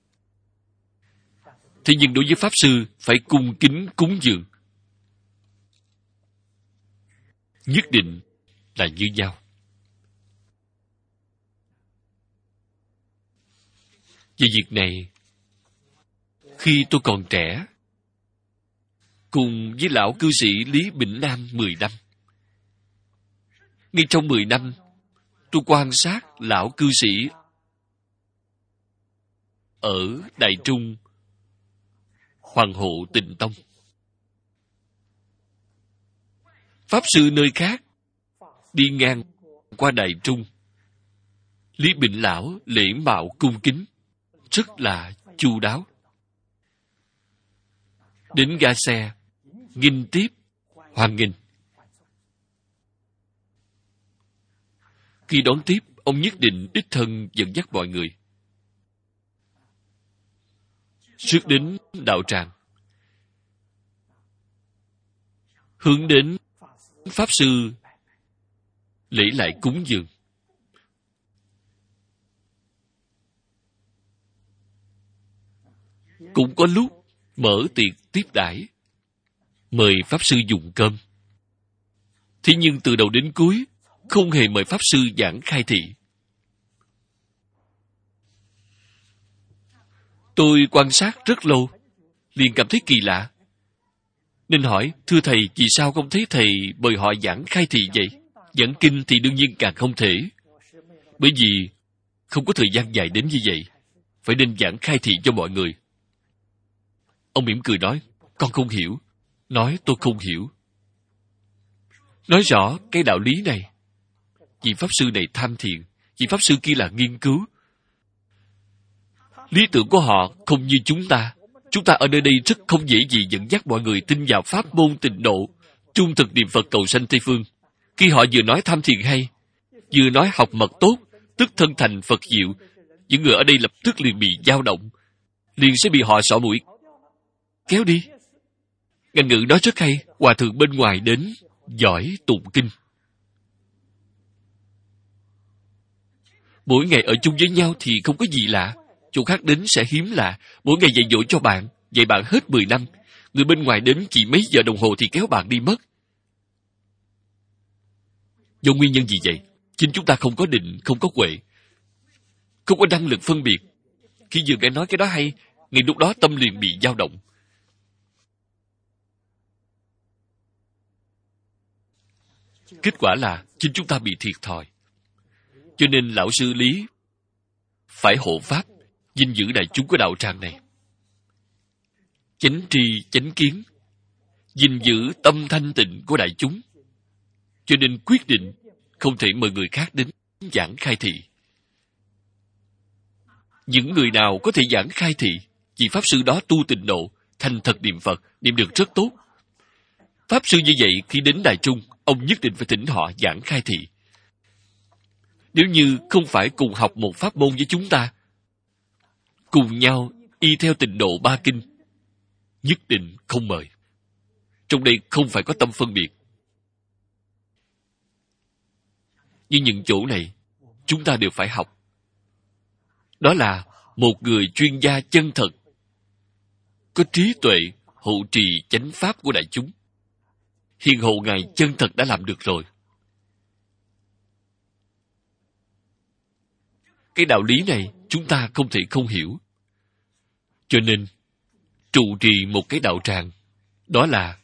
Thế nhưng đối với pháp sư, phải cung kính cúng dường. Nhất định là như nhau. Về việc này, khi tôi còn trẻ, cùng với lão cư sĩ Lý Bỉnh Nam mười năm. Ngay trong mười năm, tôi quan sát lão cư sĩ ở Đại Trung Hoàng Hộ Tịnh Tông. Pháp sư nơi khác đi ngang qua Đại Trung, Lý Bỉnh lão lễ mạo cung kính, rất là chu đáo. Đến ga xe, nghênh tiếp, hoan nghênh. Khi đón tiếp, ông nhất định đích thân dẫn dắt mọi người. Rước đến đạo tràng, hướng đến pháp sư lễ lại cúng dường. Cũng có lúc mở tiệc tiếp đãi, mời pháp sư dùng cơm. Thế nhưng từ đầu đến cuối không hề mời pháp sư giảng khai thị. Tôi quan sát rất lâu, liền cảm thấy kỳ lạ. Nên hỏi, thưa thầy, vì sao không thấy thầy mời họ giảng khai thị vậy? Giảng kinh thì đương nhiên càng không thể. Bởi vì không có thời gian dài đến như vậy, phải nên giảng khai thị cho mọi người. Ông mỉm cười nói, con không hiểu. Nói tôi không hiểu. Nói rõ cái đạo lý này. Vị pháp sư này tham thiền, vị pháp sư kia là nghiên cứu. Lý tưởng của họ không như chúng ta. Chúng ta ở nơi đây rất không dễ gì dẫn dắt mọi người tin vào pháp môn tịnh độ, trung thực niệm Phật cầu sanh Tây Phương. Khi họ vừa nói tham thiền hay, vừa nói học mật tốt, tức thân thành Phật diệu, những người ở đây lập tức liền bị dao động, liền sẽ bị họ xỏ mũi kéo đi. Ngạn ngữ nói rất hay, hòa thượng bên ngoài đến giỏi tụng kinh, mỗi ngày ở chung với nhau thì không có gì lạ, chỗ khác đến sẽ hiếm lạ, mỗi ngày dạy dỗ cho bạn, dạy bạn hết mười năm. Người bên ngoài đến chỉ mấy giờ đồng hồ thì kéo bạn đi mất. Do nguyên nhân gì vậy? Chính chúng ta không có định, không có huệ, không có năng lực phân biệt. Khi vừa nghe nói cái đó hay, ngay lúc đó tâm liền bị dao động. Kết quả là chính chúng ta bị thiệt thòi. Cho nên lão sư Lý phải hộ pháp, gìn giữ đại chúng của đạo tràng này. Chánh tri, chánh kiến, gìn giữ tâm thanh tịnh của đại chúng. Cho nên quyết định không thể mời người khác đến giảng khai thị. Những người nào có thể giảng khai thị, vị Pháp sư đó tu tịnh độ, thành thật niệm Phật, niệm được rất tốt. Pháp sư như vậy khi đến Đại Trung, ông nhất định phải thỉnh họ giảng khai thị. Nếu như không phải cùng học một pháp môn với chúng ta, cùng nhau y theo tịnh độ ba kinh, nhất định không mời. Trong đây không phải có tâm phân biệt. Nhưng những chỗ này, chúng ta đều phải học. Đó là một người chuyên gia chân thật, có trí tuệ, hộ trì chánh pháp của đại chúng. Hiền hộ Ngài chân thật đã làm được rồi. Cái đạo lý này chúng ta không thể không hiểu. Cho nên, trụ trì một cái đạo tràng, đó là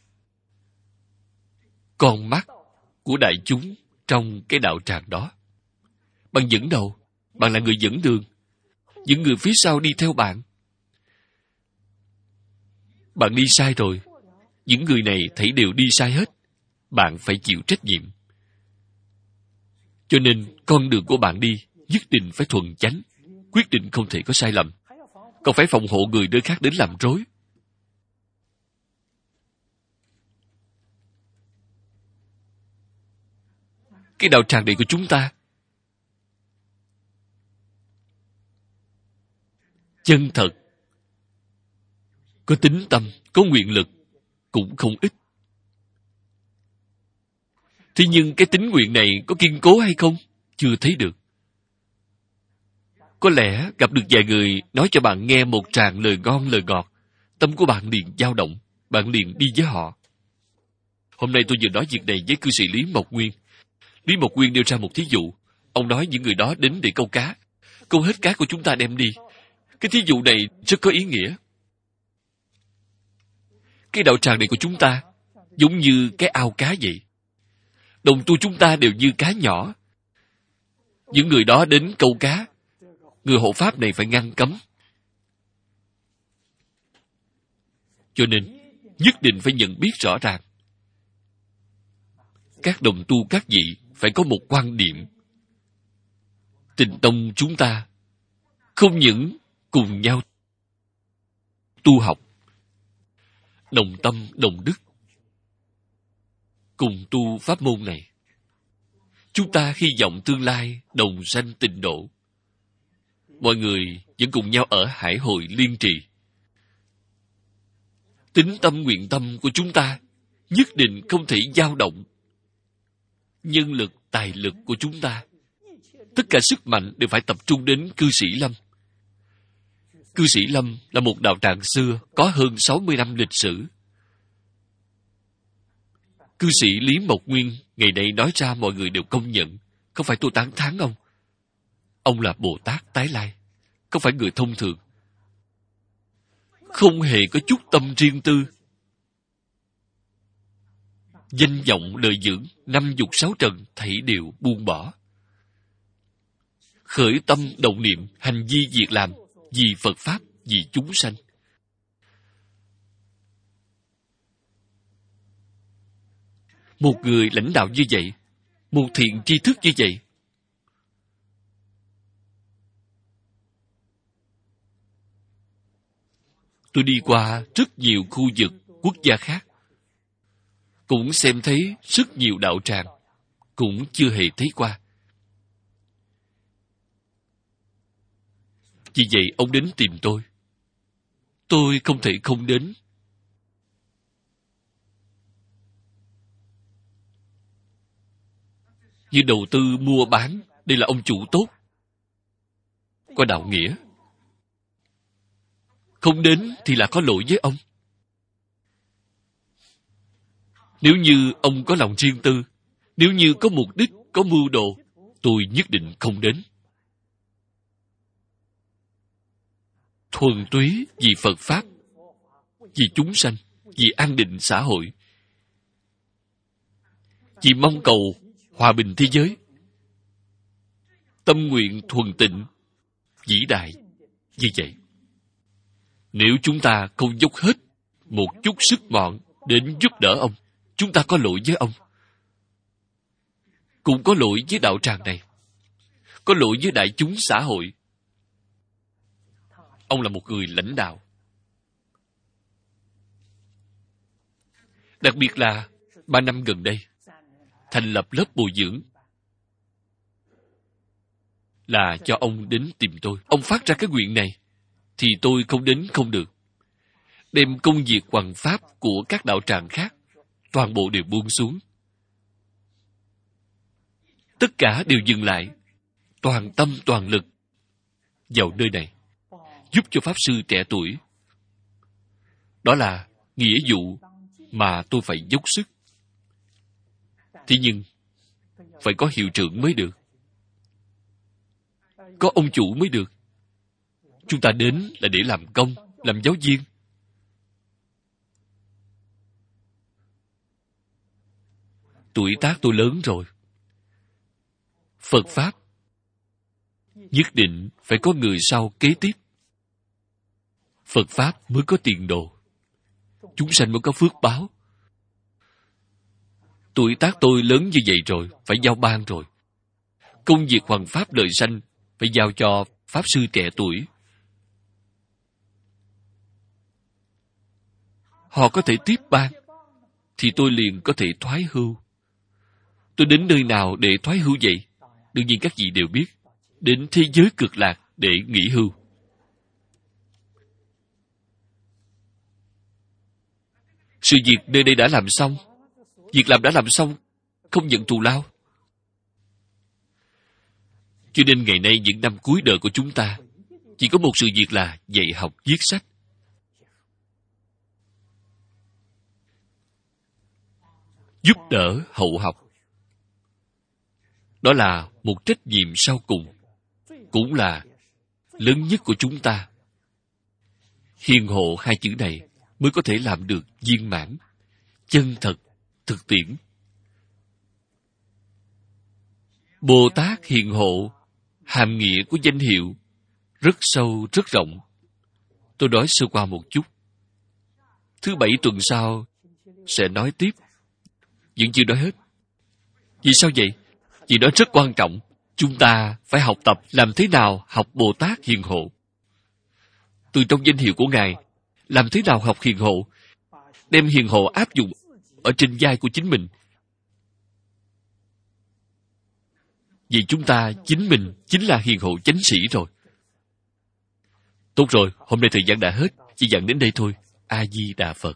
con mắt của đại chúng trong cái đạo tràng đó. Bạn dẫn đầu, bạn là người dẫn đường. Những người phía sau đi theo bạn. Bạn đi sai rồi, những người này thấy đều đi sai hết. Bạn phải chịu trách nhiệm. Cho nên, con đường của bạn đi nhất định phải thuần chánh, quyết định không thể có sai lầm. Còn phải phòng hộ người nơi khác đến làm rối. Cái đạo tràng này của chúng ta, chân thật, có tín tâm, có nguyện lực, cũng không ít. Thế nhưng cái tín nguyện này có kiên cố hay không? Chưa thấy được. Có lẽ gặp được vài người nói cho bạn nghe một tràng lời ngon lời ngọt, tâm của bạn liền dao động, bạn liền đi với họ. Hôm nay tôi vừa nói việc này với cư sĩ Lý Mộc Nguyên. Lý Mộc Nguyên nêu ra một thí dụ. Ông nói những người đó đến để câu cá, câu hết cá của chúng ta đem đi. Cái thí dụ này rất có ý nghĩa. Cái đạo tràng này của chúng ta giống như cái ao cá vậy. Đồng tu chúng ta đều như cá nhỏ. Những người đó đến câu cá, người hộ pháp này phải ngăn cấm. Cho nên, nhất định phải nhận biết rõ ràng. Các đồng tu các vị phải có một quan điểm. Tịnh tông chúng ta không những cùng nhau tu học, đồng tâm đồng đức, cùng tu pháp môn này. Chúng ta hy vọng tương lai đồng sanh tịnh độ. Mọi người vẫn cùng nhau ở hải hội liên trì. Tín tâm nguyện tâm của chúng ta nhất định không thể dao động. Nhân lực, tài lực của chúng ta, tất cả sức mạnh đều phải tập trung đến cư sĩ Lâm. Cư sĩ Lâm là một đạo tràng xưa có hơn sáu mươi năm lịch sử. Cư sĩ Lý Mộc Nguyên ngày nay nói ra mọi người đều công nhận. Không phải tôi tán thán ông. Ông là Bồ Tát tái lai, không phải người thông thường. Không hề có chút tâm riêng tư. Danh vọng lợi dưỡng, năm dục sáu trần thảy đều buông bỏ. Khởi tâm động niệm, hành vi việc làm, vì Phật Pháp, vì chúng sanh. Một người lãnh đạo như vậy, một thiện tri thức như vậy, tôi đi qua rất nhiều khu vực, quốc gia khác, cũng xem thấy rất nhiều đạo tràng, cũng chưa hề thấy qua. Vì vậy ông đến tìm tôi. Tôi không thể không đến. Như đầu tư mua bán, đây là ông chủ tốt, có đạo nghĩa. không đến thì là có lỗi với ông. Nếu như ông có lòng riêng tư, nếu như có mục đích, có mưu đồ, tôi nhất định không đến. Thuần túy vì Phật Pháp, vì chúng sanh, vì an định xã hội, vì mong cầu hòa bình thế giới. Tâm nguyện thuần tịnh, vĩ đại như vậy. Nếu chúng ta không dốc hết một chút sức mọn đến giúp đỡ ông, chúng ta có lỗi với ông, cũng có lỗi với đạo tràng này, có lỗi với đại chúng xã hội. Ông là một người lãnh đạo. Đặc biệt là ba năm gần đây, thành lập lớp bồi dưỡng là cho ông đến tìm tôi. Ông phát ra cái nguyện này, thì tôi không đến không được. Đem công việc hoằng pháp của các đạo tràng khác, toàn bộ đều buông xuống. Tất cả đều dừng lại, toàn tâm toàn lực vào nơi này, giúp cho Pháp Sư trẻ tuổi. Đó là nghĩa vụ mà tôi phải dốc sức. Thế nhưng, phải có hiệu trưởng mới được, có ông chủ mới được. Chúng ta đến là để làm công, làm giáo viên. Tuổi tác tôi lớn rồi. Phật Pháp nhất định phải có người sau kế tiếp. Phật Pháp mới có tiền đồ, chúng sanh mới có phước báo. Tuổi tác tôi lớn như vậy rồi, phải giao ban rồi. Công việc hoằng pháp đời sanh phải giao cho Pháp Sư trẻ tuổi. Họ có thể tiếp ban, thì tôi liền có thể thoái hưu. Tôi đến nơi nào để thoái hưu vậy? Đương nhiên các vị đều biết, đến thế giới cực lạc để nghỉ hưu. Sự việc nơi đây đã làm xong, việc làm đã làm xong, không nhận thù lao. Cho nên ngày nay những năm cuối đời của chúng ta chỉ có một sự việc là dạy học viết sách. Giúp đỡ hậu học. Đó là một trách nhiệm sau cùng, cũng là lớn nhất của chúng ta. Hiền hộ hai chữ này mới có thể làm được viên mãn, chân thật, thực tiễn. Bồ Tát hiền hộ, hàm nghĩa của danh hiệu rất sâu, rất rộng. Tôi nói sơ qua một chút. Thứ bảy tuần sau sẽ nói tiếp. Vẫn chưa nói hết. Vì sao vậy? Vì đó rất quan trọng. Chúng ta phải học tập làm thế nào học Bồ Tát hiền hộ. Từ trong danh hiệu của Ngài, làm thế nào học hiền hộ, đem hiền hộ áp dụng ở trên vai của chính mình. Vì chúng ta chính mình chính là hiền hộ chánh sĩ rồi. Tốt rồi, hôm nay thời gian đã hết, chỉ dặn đến đây thôi. A Di Đà Phật.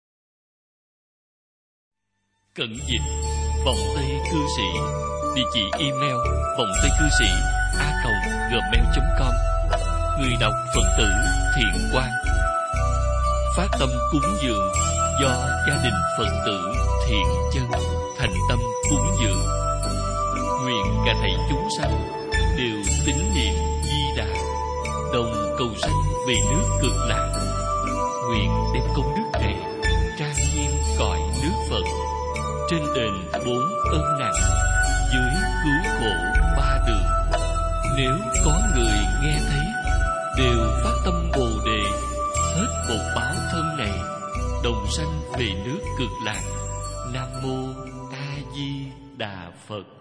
Cận dịch vòng tây cư sĩ, địa chỉ email vòng tây cư sĩ a còng gmail chấm com. Người đọc Phật tử Thiện Quang. Phát tâm cúng dường do gia đình Phật tử Thiện Chân thành tâm cúng dường. Nguyện cả thầy chúng sanh đều tín niệm Di Đà, đồng cầu sanh về nước Cực Lạc. Nguyện đem công đức này trang nghiêm cõi nước Phật, trên đền bốn ơn nặng, dưới cứu khổ ba đường. Nếu có người nghe thấy, đều phát tâm Bồ Đề, hết một báo thân này, đồng sanh về nước Cực Lạc. Nam mô A Di Đà Phật.